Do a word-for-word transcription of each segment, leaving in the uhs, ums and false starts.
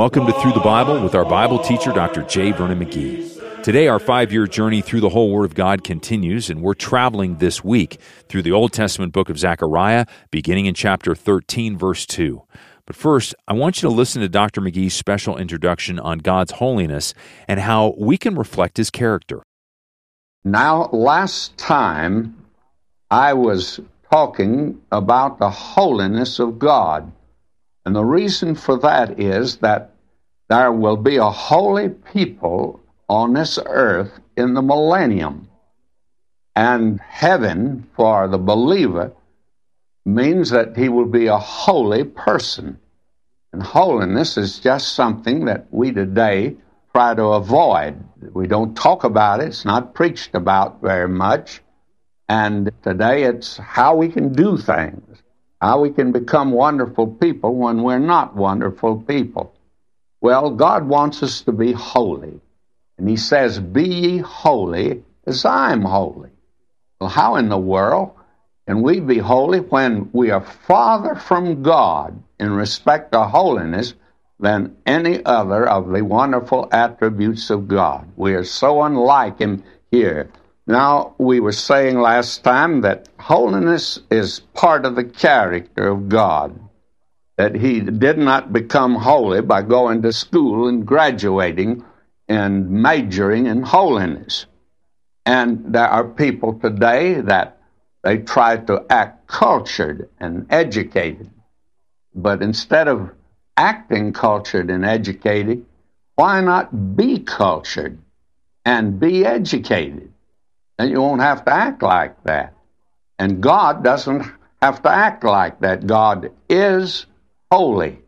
Welcome to Through the Bible with our Bible teacher, Doctor J. Vernon McGee. Today, our five-year journey through the whole Word of God continues, and we're traveling this week through the Old Testament book of Zechariah, beginning in chapter thirteen, verse two. But first, I want you to listen to Doctor McGee's special introduction on God's holiness and how we can reflect His character. Now, last time I was talking about the holiness of God. And the reason for that is that there will be a holy people on this earth in the millennium. And heaven, for the believer, means that he will be a holy person. And holiness is just something that we today try to avoid. We don't talk about it. It's not preached about very much. And today it's how we can do things. How we can become wonderful people when we're not wonderful people. Well, God wants us to be holy. And He says, be ye holy as I am holy. Well, how in the world can we be holy when we are farther from God in respect to holiness than any other of the wonderful attributes of God? We are so unlike Him here. Now, we were saying last time that holiness is part of the character of God, that He did not become holy by going to school and graduating and majoring in holiness. And there are people today that they try to act cultured and educated. But instead of acting cultured and educated, why not be cultured and be educated? And you won't have to act like that. And God doesn't have to act like that. God is holy.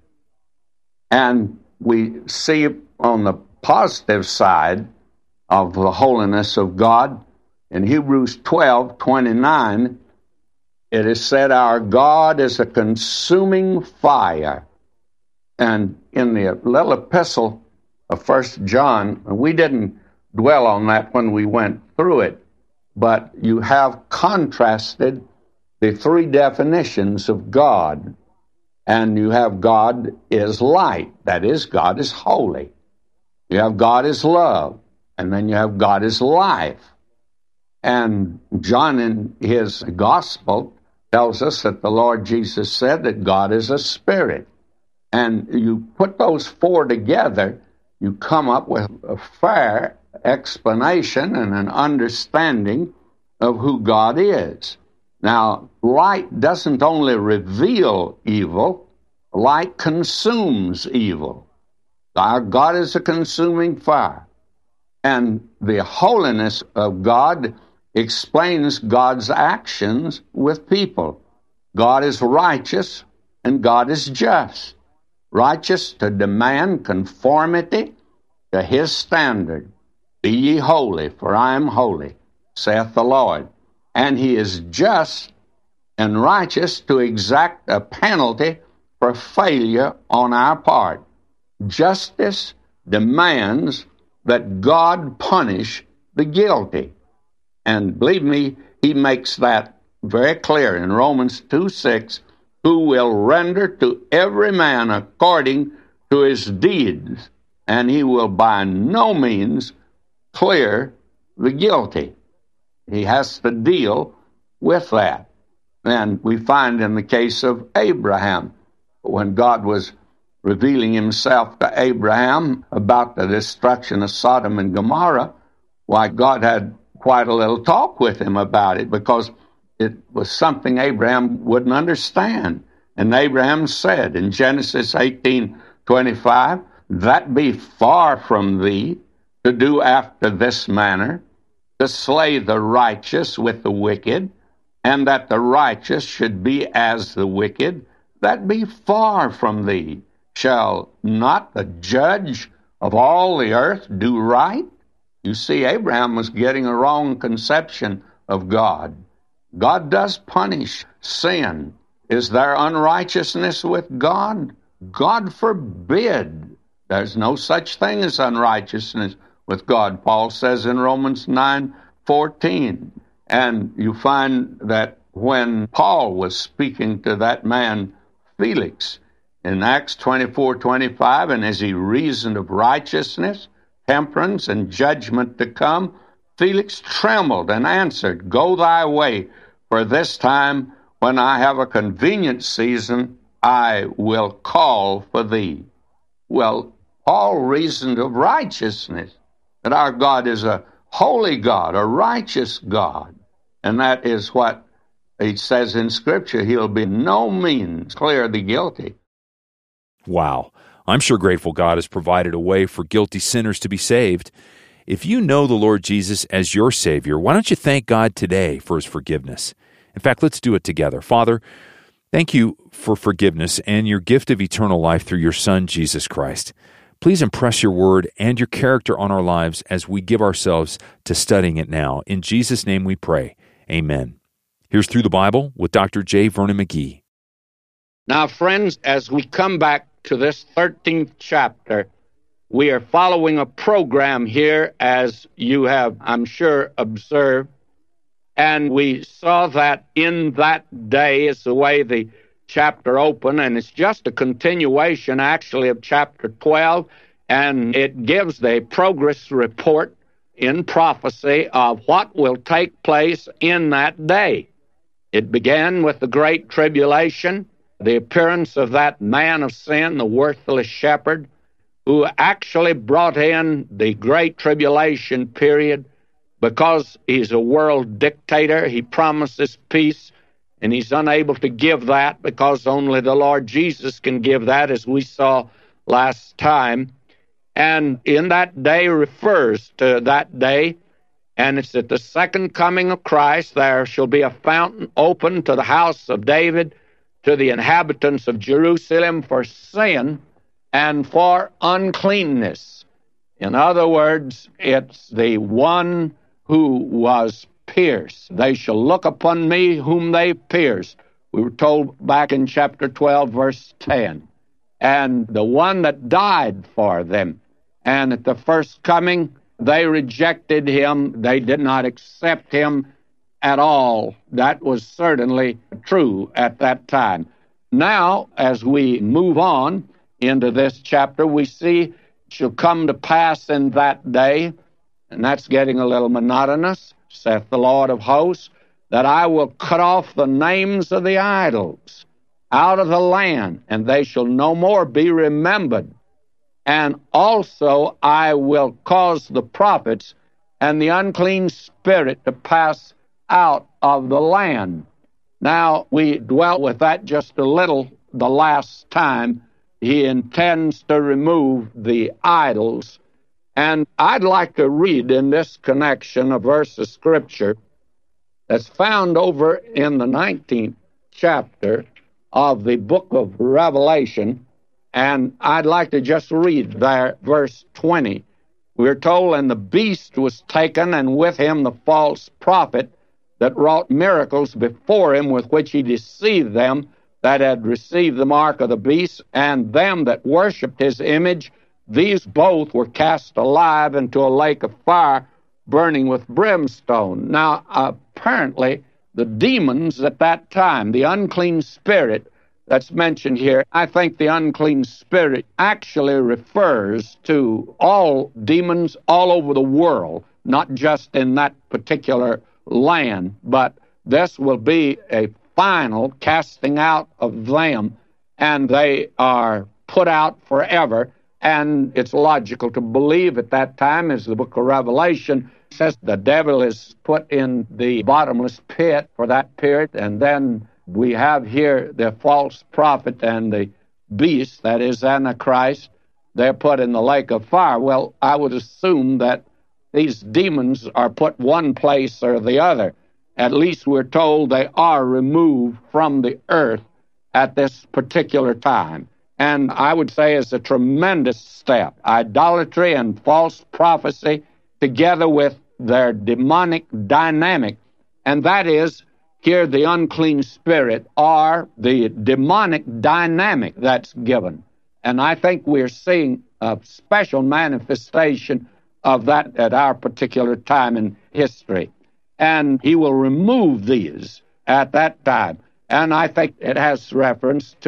And we see on the positive side of the holiness of God, in Hebrews twelve twenty-nine, it is said, our God is a consuming fire. And in the little epistle of First John, we didn't dwell on that when we went through it, but you have contrasted the three definitions of God. And you have God is light, that is, God is holy. You have God is love, and then you have God is life. And John in his gospel tells us that the Lord Jesus said that God is a spirit. And you put those four together, you come up with a fair explanation and an understanding of who God is. Now, light doesn't only reveal evil, light consumes evil. Our God is a consuming fire. And the holiness of God explains God's actions with people. God is righteous and God is just. Righteous to demand conformity to His standard. Be ye holy, for I am holy, saith the Lord. And He is just and righteous to exact a penalty for failure on our part. Justice demands that God punish the guilty. And believe me, He makes that very clear in Romans two six, who will render to every man according to his deeds, and He will by no means clear the guilty. He has to deal with that. And we find in the case of Abraham, when God was revealing Himself to Abraham about the destruction of Sodom and Gomorrah, why God had quite a little talk with him about it, because it was something Abraham wouldn't understand. And Abraham said in Genesis eighteen twenty-five, that be far from thee to do after this manner, to slay the righteous with the wicked, and that the righteous should be as the wicked, that be far from thee. Shall not the judge of all the earth do right? You see, Abraham was getting a wrong conception of God. God does punish sin. Is there unrighteousness with God? God forbid. There's no such thing as unrighteousness with God, Paul says in Romans nine fourteen. And you find that when Paul was speaking to that man, Felix, in Acts twenty-four twenty-five, and as he reasoned of righteousness, temperance, and judgment to come, Felix trembled and answered, Go thy way, for this time, when I have a convenient season, I will call for thee. Well, Paul reasoned of righteousness, that our God is a holy God, a righteous God. And that is what he says in Scripture. He'll be no means clearly guilty. Wow. I'm sure grateful God has provided a way for guilty sinners to be saved. If you know the Lord Jesus as your Savior, why don't you thank God today for His forgiveness? In fact, let's do it together. Father, thank you for forgiveness and your gift of eternal life through your Son, Jesus Christ. Please impress your word and your character on our lives as we give ourselves to studying it now. In Jesus' name we pray. Amen. Here's Through the Bible with Doctor J. Vernon McGee. Now, friends, as we come back to this thirteenth chapter, we are following a program here, as you have, I'm sure, observed. And we saw that in that day is the way the chapter opened, and it's just a continuation, actually, of chapter twelve, and it gives the progress report in prophecy of what will take place in that day. It began with the Great Tribulation, the appearance of that man of sin, the worthless shepherd, who actually brought in the Great Tribulation period because he's a world dictator. He promises peace, and he's unable to give that because only the Lord Jesus can give that, as we saw last time. And in that day refers to that day, and it's at the second coming of Christ. There shall be a fountain open to the house of David, to the inhabitants of Jerusalem for sin and for uncleanness. In other words, it's the one who was pierced. They shall look upon me whom they pierced. We were told back in chapter twelve, verse ten. And the one that died for them. And at the first coming, they rejected him. They did not accept him at all. That was certainly true at that time. Now, as we move on into this chapter, we see it shall come to pass in that day, and that's getting a little monotonous, saith the Lord of hosts, that I will cut off the names of the idols out of the land, and they shall no more be remembered. And also I will cause the prophets and the unclean spirit to pass out of the land. Now, we dwelt with that just a little the last time. He intends to remove the idols. And I'd like to read in this connection a verse of Scripture that's found over in the nineteenth chapter of the book of Revelation. And I'd like to just read there, verse twenty. We're told, and the beast was taken, and with him the false prophet that wrought miracles before him, with which he deceived them that had received the mark of the beast, and them that worshipped his image. These both were cast alive into a lake of fire, burning with brimstone. Now, apparently, the demons at that time, the unclean spirit that's mentioned here, I think the unclean spirit actually refers to all demons all over the world, not just in that particular land, but this will be a final casting out of them, and they are put out forever. And it's logical to believe at that time, as the book of Revelation says, the devil is put in the bottomless pit for that period, and then we have here the false prophet and the beast, that is Antichrist, they're put in the lake of fire. Well, I would assume that these demons are put one place or the other. At least we're told they are removed from the earth at this particular time. And I would say it's a tremendous step. Idolatry and false prophecy together with their demonic dynamic. And that is, here the unclean spirit or the demonic dynamic that's given. And I think we're seeing a special manifestation of that at our particular time in history. And he will remove these at that time. And I think it has reference to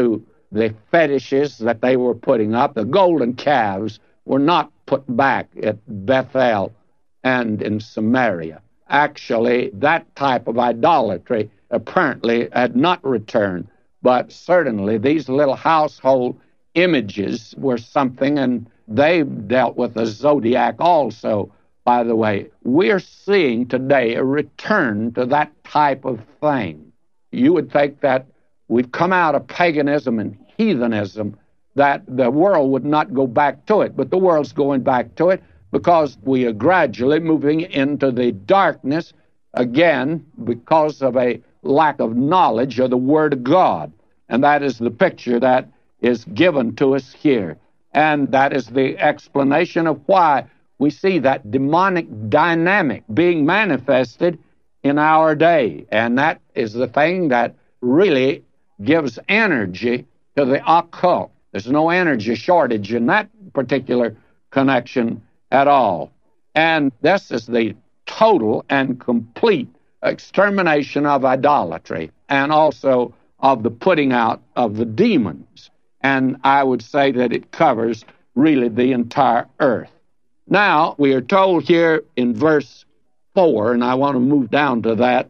the fetishes that they were putting up, the golden calves, were not put back at Bethel and in Samaria. Actually, that type of idolatry apparently had not returned, but certainly these little household images were something, and they dealt with the zodiac also, by the way. We're seeing today a return to that type of thing. You would think that we've come out of paganism and heathenism, that the world would not go back to it, but the world's going back to it because we are gradually moving into the darkness again because of a lack of knowledge of the Word of God. And that is the picture that is given to us here. And that is the explanation of why we see that demonic dynamic being manifested in our day. And that is the thing that really gives energy to the occult. There's no energy shortage in that particular connection at all. And this is the total and complete extermination of idolatry and also of the putting out of the demons. And I would say that it covers really the entire earth. Now, we are told here in verse four, and I want to move down to that.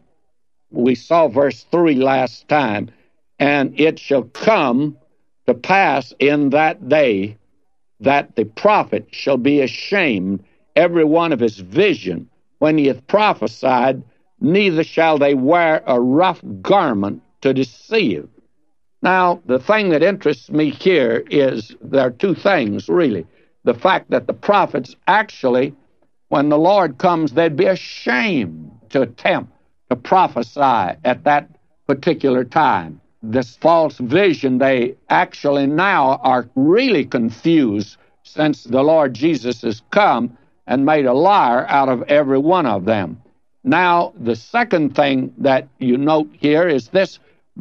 We saw verse three last time, and it shall come to pass in that day that the prophet shall be ashamed every one of his vision when he hath prophesied, neither shall they wear a rough garment to deceive. Now, the thing that interests me here is there are two things, really. The fact that the prophets actually, when the Lord comes, they'd be ashamed to attempt to prophesy at that particular time. This false vision, they actually now are really confused since the Lord Jesus has come and made a liar out of every one of them. Now, the second thing that you note here is this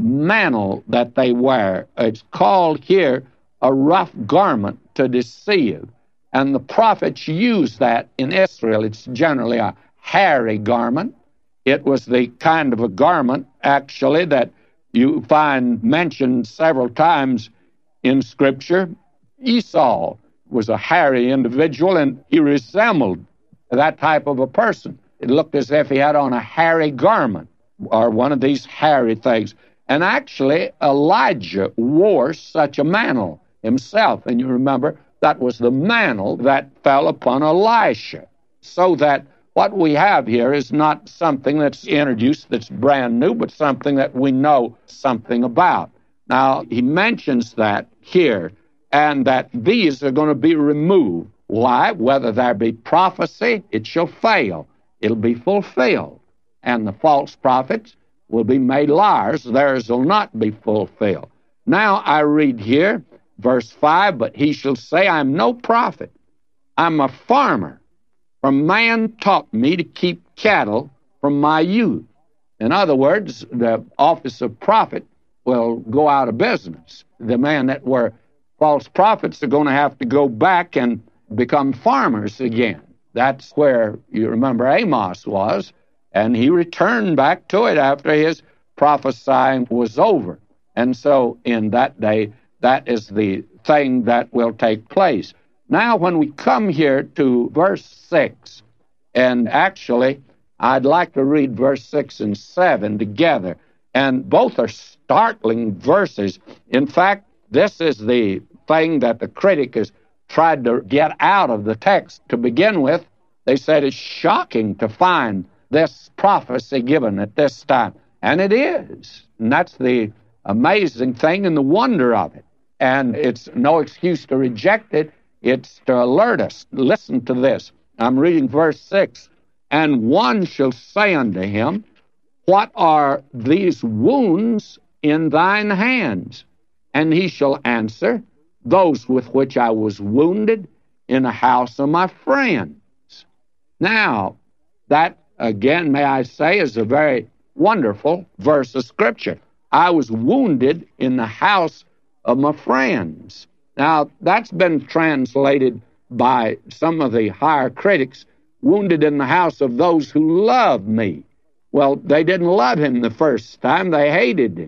mantle that they wear. It's called here a rough garment to deceive. And the prophets use that in Israel. It's generally a hairy garment. It was the kind of a garment, actually, that you find mentioned several times in Scripture. Esau was a hairy individual, and he resembled that type of a person. It looked as if he had on a hairy garment or one of these hairy things. And actually, Elijah wore such a mantle himself. And you remember, that was the mantle that fell upon Elisha. So that what we have here is not something that's introduced that's brand new, but something that we know something about. Now, he mentions that here, and that these are going to be removed. Why? Whether there be prophecy, it shall fail. It'll be fulfilled. And the false prophets will be made liars. Theirs will not be fulfilled. Now I read here, verse five, but he shall say, I'm no prophet. I'm a farmer. For man taught me to keep cattle from my youth. In other words, the office of prophet will go out of business. The men that were false prophets are going to have to go back and become farmers again. That's where, you remember, Amos was, and he returned back to it after his prophesying was over. And so in that day, that is the thing that will take place. Now, when we come here to verse six, and actually, I'd like to read verse six and seven together, and both are startling verses. In fact, this is the thing that the critic has tried to get out of the text to begin with. They said it's shocking to find this prophecy given at this time. And it is. And that's the amazing thing and the wonder of it. And it's no excuse to reject it. It's to alert us. Listen to this. I'm reading verse six. And one shall say unto him, what are these wounds in thine hands? And he shall answer, those with which I was wounded in the house of my friends. Now, that, again, may I say, is a very wonderful verse of Scripture. I was wounded in the house of my friends. Now, that's been translated by some of the higher critics, wounded in the house of those who love me. Well, they didn't love him the first time. They hated him.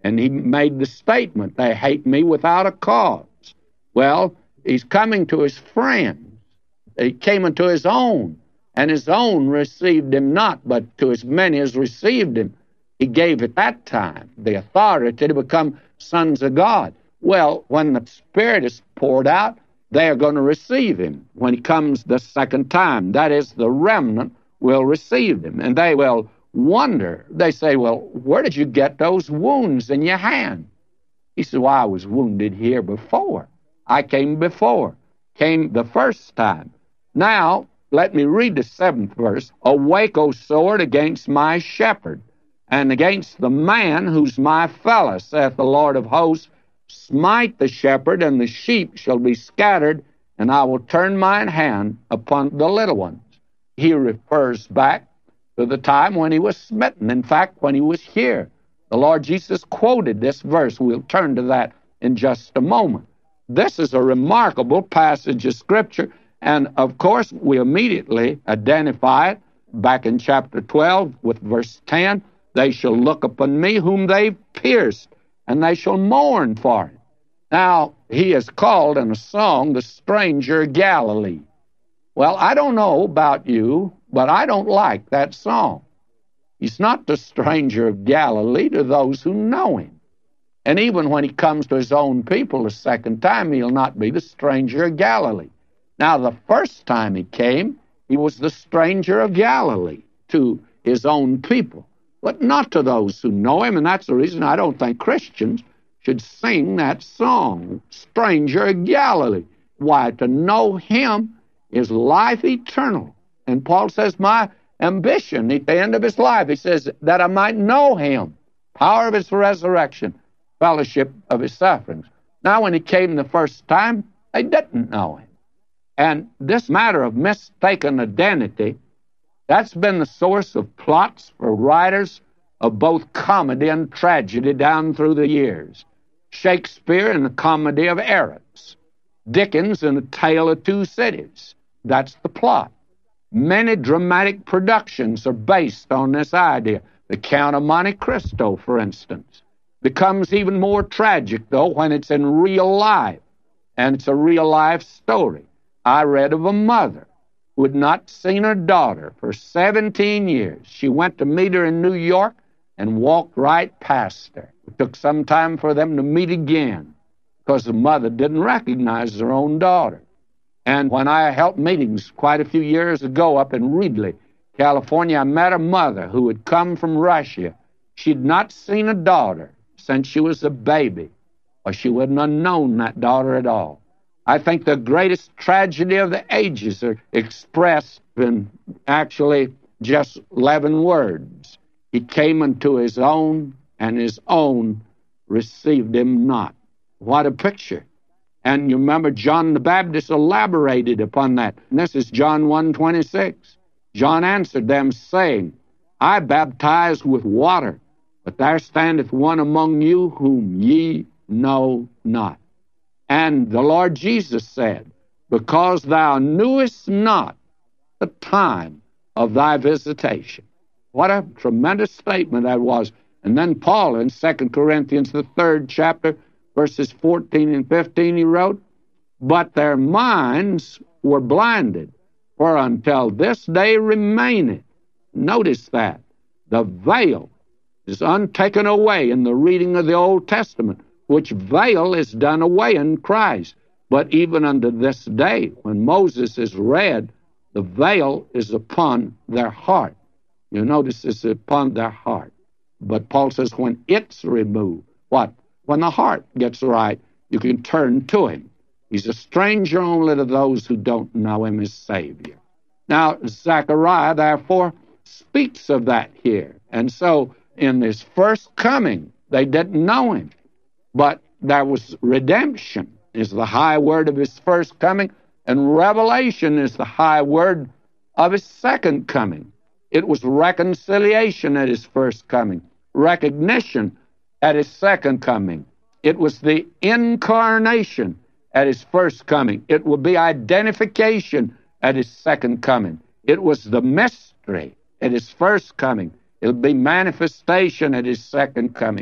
And he made the statement, they hate me without a cause. Well, he's coming to his friends. He came unto his own, and his own received him not, but to as many as received him, he gave at that time the authority to become sons of God. Well, when the Spirit is poured out, they are going to receive him when he comes the second time. That is, the remnant will receive him, and they will wonder. They say, well, where did you get those wounds in your hand? He said, well, I was wounded here before. I came before, came the first time. Now, let me read the seventh verse. Awake, O sword, against my shepherd, and against the man who's my fellow, saith the Lord of hosts. Smite the shepherd, and the sheep shall be scattered, and I will turn mine hand upon the little ones. He refers back to the time when he was smitten. In fact, when he was here, the Lord Jesus quoted this verse. We'll turn to that in just a moment. This is a remarkable passage of Scripture, and of course, we immediately identify it back in chapter twelve with verse ten. They shall look upon me whom they've pierced, and they shall mourn for it. Now, he is called in a song the stranger of Galilee. Well, I don't know about you, but I don't like that song. He's not the stranger of Galilee to those who know him. And even when he comes to his own people the second time, he'll not be the stranger of Galilee. Now, the first time he came, he was the stranger of Galilee to his own people, but not to those who know him, and that's the reason I don't think Christians should sing that song, Stranger of Galilee. Why, to know him is life eternal. And Paul says, my ambition at the end of his life, he says, that I might know him, power of his resurrection, fellowship of his sufferings. Now, when he came the first time, they didn't know him. And this matter of mistaken identity, that's been the source of plots for writers of both comedy and tragedy down through the years. Shakespeare in the Comedy of Errors, Dickens in The Tale of Two Cities. That's the plot. Many dramatic productions are based on this idea. The Count of Monte Cristo, for instance, becomes even more tragic, though, when it's in real life, and it's a real-life story. I read of a mother who had not seen her daughter for seventeen years. She went to meet her in New York and walked right past her. It took some time for them to meet again because the mother didn't recognize her own daughter. And when I held meetings quite a few years ago up in Reedley, California, I met a mother who had come from Russia. She'd not seen a daughter since she was a baby, or she wouldn't have known that daughter at all. I think the greatest tragedy of the ages are expressed in actually just eleven words. He came unto his own, and his own received him not. What a picture. And you remember John the Baptist elaborated upon that. And this is John one twenty-six. John answered them, saying, I baptize with water, but there standeth one among you whom ye know not. And the Lord Jesus said, because thou knewest not the time of thy visitation. What a tremendous statement that was. And then Paul in Second Corinthians, the third chapter, verses fourteen and fifteen, he wrote, but their minds were blinded, for until this day remaineth. Notice that. The veil is untaken away in the reading of the Old Testament, which veil is done away in Christ. But even unto this day, when Moses is read, the veil is upon their heart. You notice it's upon their heart. But Paul says when it's removed, what? When the heart gets right, you can turn to him. He's a stranger only to those who don't know him as Savior. Now, Zechariah, therefore, speaks of that here. And so, in his first coming, they didn't know him. But there was redemption is the high word of his first coming, and revelation is the high word of his second coming. It was reconciliation at his first coming, recognition at his second coming. It was the incarnation at his first coming. It will be identification at his second coming. It was the mystery at his first coming. It'll be manifestation at his second coming.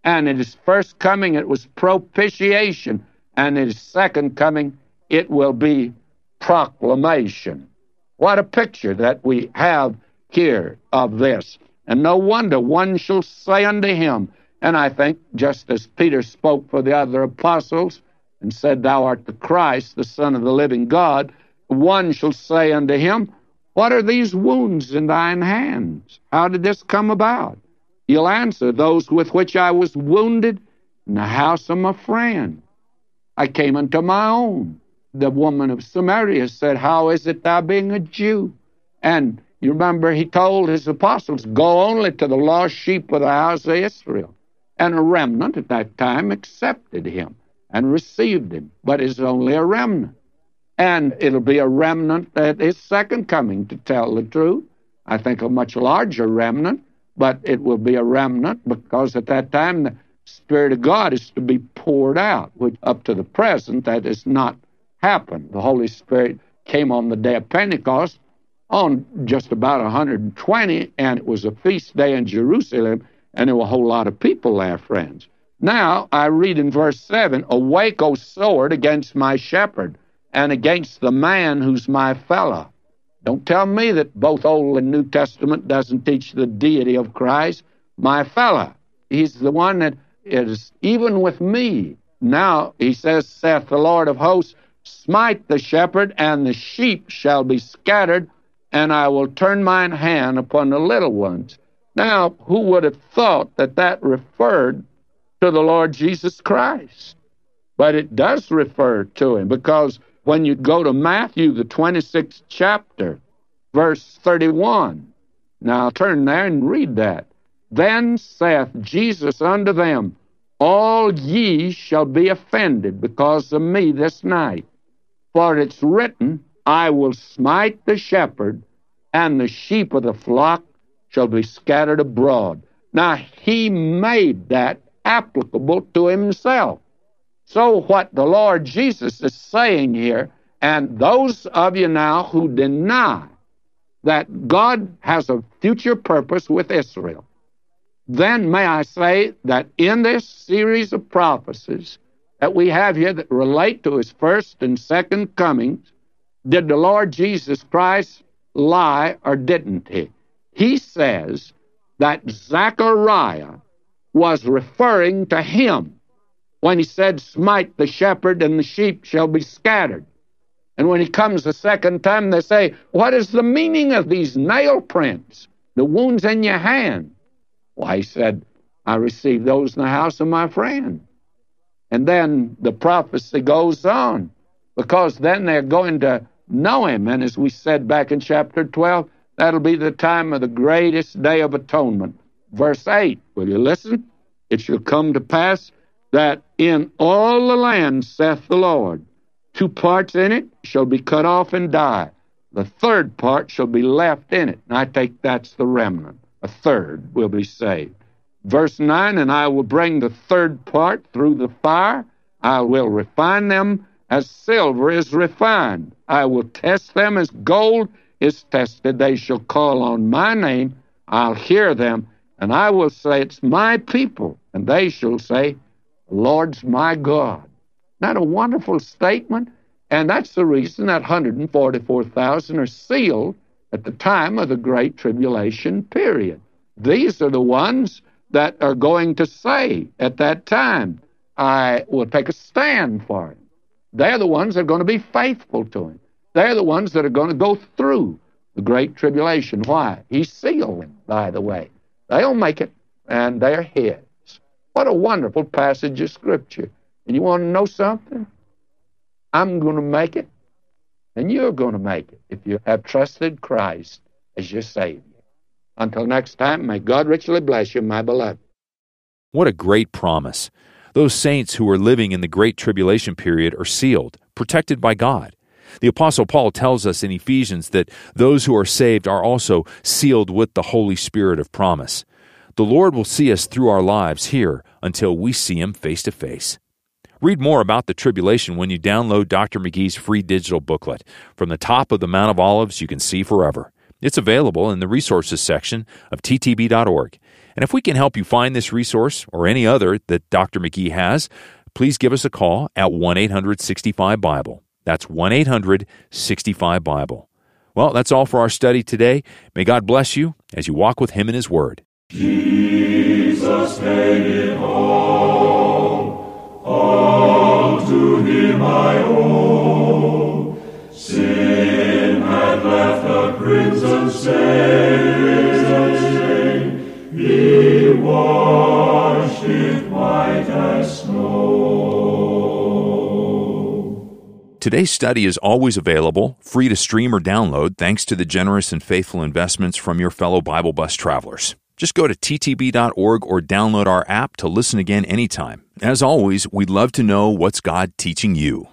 And at his first coming, it was propitiation. And at his second coming, it will be proclamation. What a picture that we have here of this. And no wonder one shall say unto him, and I think just as Peter spoke for the other apostles and said, Thou art the Christ, the Son of the living God, one shall say unto him, What are these wounds in thine hands? How did this come about? He'll answer, Those with which I was wounded in the house of my friend. I came unto my own. The woman of Samaria said, How is it thou being a Jew? And you remember he told his apostles, Go only to the lost sheep of the house of Israel. And a remnant at that time accepted him and received him, but it's only a remnant. And it'll be a remnant at his second coming, to tell the truth. I think a much larger remnant, but it will be a remnant because at that time the Spirit of God is to be poured out, which up to the present that has not happened. The Holy Spirit came on the day of Pentecost on just about one hundred twenty, and it was a feast day in Jerusalem, and there were a whole lot of people there, friends. Now, I read in verse seven, Awake, O sword, against my shepherd, and against the man who's my fellow. Don't tell me that both Old and New Testament doesn't teach the deity of Christ. My fellow, he's the one that is even with me. Now, he says, saith the Lord of hosts, Smite the shepherd, and the sheep shall be scattered, and I will turn mine hand upon the little ones. Now, who would have thought that that referred to the Lord Jesus Christ? But it does refer to him, because when you go to Matthew, the twenty-sixth chapter, verse thirty-one, now turn there and read that. Then saith Jesus unto them, All ye shall be offended because of me this night. For it's written, I will smite the shepherd, and the sheep of the flock shall be scattered abroad. Now, he made that applicable to himself. So what the Lord Jesus is saying here, and those of you now who deny that God has a future purpose with Israel, then may I say that in this series of prophecies that we have here that relate to his first and second comings, did the Lord Jesus Christ lie or didn't he? He says that Zechariah was referring to him when he said, Smite the shepherd and the sheep shall be scattered. And when he comes the second time, they say, What is the meaning of these nail prints, the wounds in your hand? Why, he said, I received those in the house of my friend. And then the prophecy goes on, because then they're going to know him. And as we said back in chapter twelve, that'll be the time of the greatest day of atonement. Verse eight, will you listen? It shall come to pass that in all the land, saith the Lord, two parts in it shall be cut off and die. The third part shall be left in it. And I take that's the remnant. A third will be saved. Verse nine, and I will bring the third part through the fire. I will refine them as silver is refined. I will test them as gold is tested. They shall call on my name. I'll hear them, and I will say, It's my people. And they shall say, The Lord's my God. Isn't that a wonderful statement? And that's the reason that one hundred forty-four thousand are sealed at the time of the Great Tribulation period. These are the ones that are going to say at that time, I will take a stand for him. They're the ones that are going to be faithful to him. They're the ones that are going to go through the Great Tribulation. Why? He sealed them, by the way. They'll make it, and they're his. What a wonderful passage of Scripture. And you want to know something? I'm going to make it, and you're going to make it if you have trusted Christ as your Savior. Until next time, may God richly bless you, my beloved. What a great promise. Those saints who are living in the Great Tribulation period are sealed, protected by God. The Apostle Paul tells us in Ephesians that those who are saved are also sealed with the Holy Spirit of promise. The Lord will see us through our lives here until we see Him face to face. Read more about the tribulation when you download Doctor McGee's free digital booklet. From the top of the Mount of Olives, you can see forever. It's available in the resources section of T T B dot org. And if we can help you find this resource or any other that Doctor McGee has, please give us a call at one eight hundred sixty-five Bible. That's one eight hundred sixty-five Bible. Well, that's all for our study today. May God bless you as you walk with Him in His Word. Jesus paid it all, all to Him I owe. Sin had left a crimson stain, He washed it white as snow. Today's study is always available, free to stream or download, thanks to the generous and faithful investments from your fellow Bible Bus travelers. Just go to t t b dot org or download our app to listen again anytime. As always, we'd love to know what's God teaching you.